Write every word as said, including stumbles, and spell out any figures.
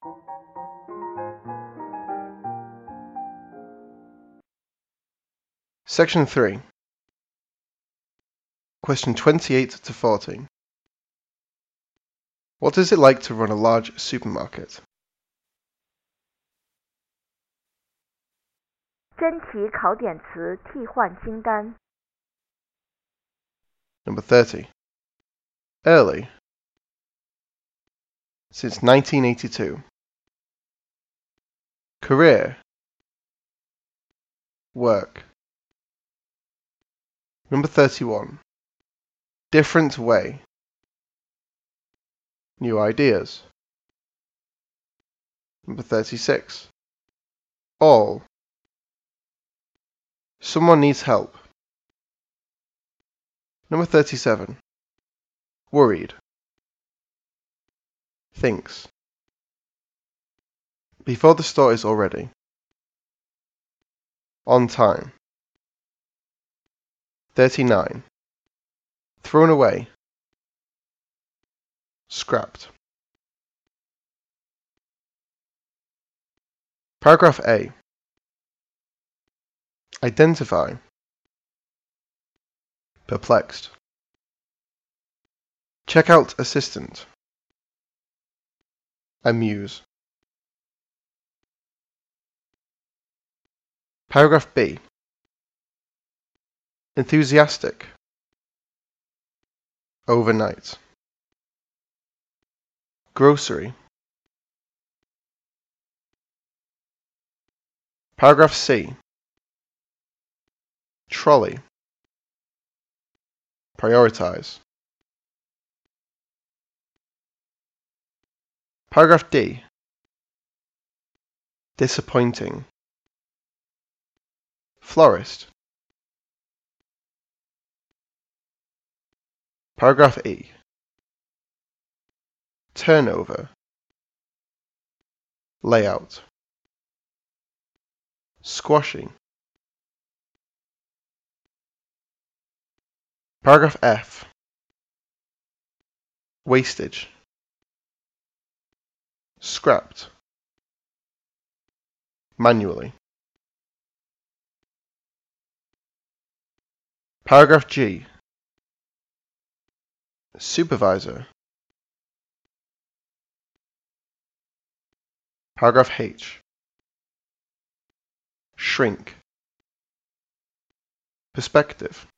Section three. Question twenty-eight to forty. What is it like to run a large supermarket? 真题考点词替换清单 Number thirty. Early. Since nineteen eighty-two. Career. Work. Number thirty-one. Different way. New ideas. Number thirty-six. All. Someone needs help. Number thirty-seven. Worried. Thinks. Before the store is all ready. On time. thirty-nine. Thrown away. Scrapped. Paragraph A. Identify. Perplexed. Checkout assistant. Amuse. Paragraph B. Enthusiastic. Overnight. Grocery. Paragraph C. Trolley. Prioritize. Paragraph D. Disappointing. Florist. Paragraph E. Turnover. Layout. Squashy. Paragraph F. Wastage. Scrapped. Manually. Paragraph G. Supervisor. Paragraph H. Shrink. Perspective.